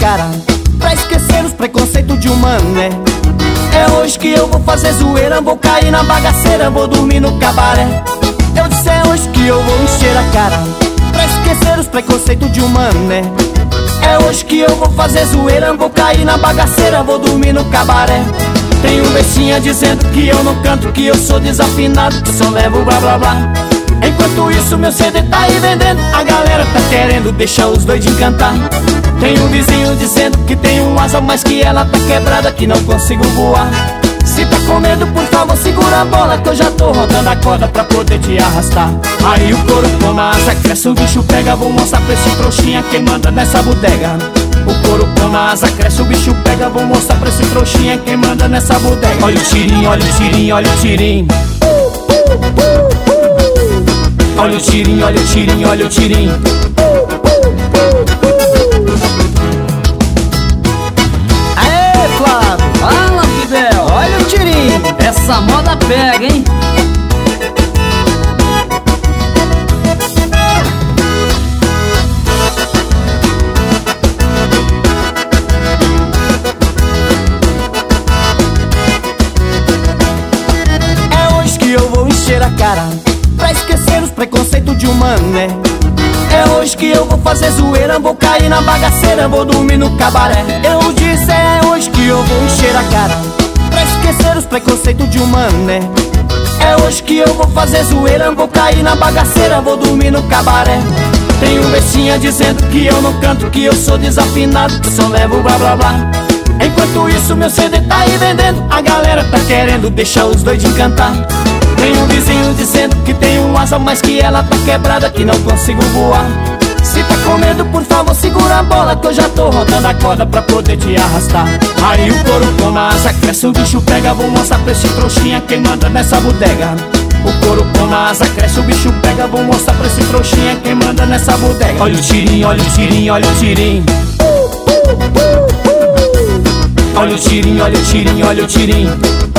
cara, pra esquecer os preconceitos de um mané. É hoje que eu vou fazer zoeira, vou cair na bagaceira, vou dormir no cabaré. Eu disse é hoje que eu vou encher a cara, pra esquecer os preconceitos de um mané. É hoje que eu vou fazer zoeira, vou cair na bagaceira, vou dormir no cabaré. Tem um bestinha dizendo que eu não canto, que eu sou desafinado, que só levo blá blá blá. Enquanto isso meu CD tá aí vendendo, a galera tá querendo deixar os dois de encantar. Tem um vizinho dizendo que tem um asa, mas que ela tá quebrada, que não consigo voar. Se tá com medo, por favor, segura a bola, que eu já tô rodando a corda pra poder te arrastar. Aí o couro toma asa, cresce, o bicho pega, vou mostrar pra esse trouxinha quem manda nessa bodega. O couro toma asa, cresce, o bicho pega, vou mostrar pra esse trouxinha quem manda nessa bodega. Olha o tirinho, olha o tirinho, olha o tirinho. Olha o tirinho, olha o tirinho, olha o tirinho. Aê, Flávio, fala, Fidel. Olha o tirinho, essa moda pega, hein? É hoje que eu vou encher a cara, pra esquecer os preconceitos de um mané. É hoje que eu vou fazer zoeira, vou cair na bagaceira, vou dormir no cabaré. Eu disse é hoje que eu vou encher a cara, pra esquecer os preconceitos de um mané. É hoje que eu vou fazer zoeira, vou cair na bagaceira, vou dormir no cabaré. Tem um bestinha dizendo que eu não canto, que eu sou desafinado, que só levo blá blá blá. Enquanto isso meu CD tá aí vendendo, a galera tá querendo deixar os dois de encantar. Tem um vizinho dizendo que tem um asa, mas que ela tá quebrada, que não consigo voar. Se tá com medo, por favor, segura a bola, que eu já tô rodando a corda pra poder te arrastar. Aí o couro toma asa, cresce, o bicho pega, vou mostrar pra esse trouxinha quem manda nessa bodega. O couro toma asa, cresce, o bicho pega, vou mostrar pra esse trouxinha quem manda nessa bodega. Olha o tirinho, olha o tirinho, olha o tirinho. Olha o tirinho, olha o tirinho, olha o tirinho.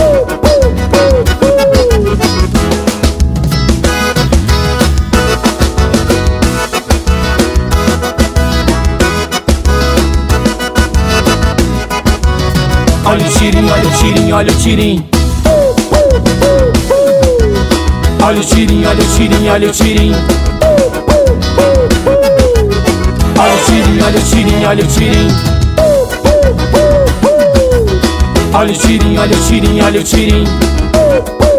Olha o tirinho, olha o tirinho, olha o tirinho. Olha o tirinho, olha o tirinho, olha o tirinho. Olha o tirinho, olha o tirinho, olha o tirinho. Olha o tirinho, olha o tirinho, olha o tirinho.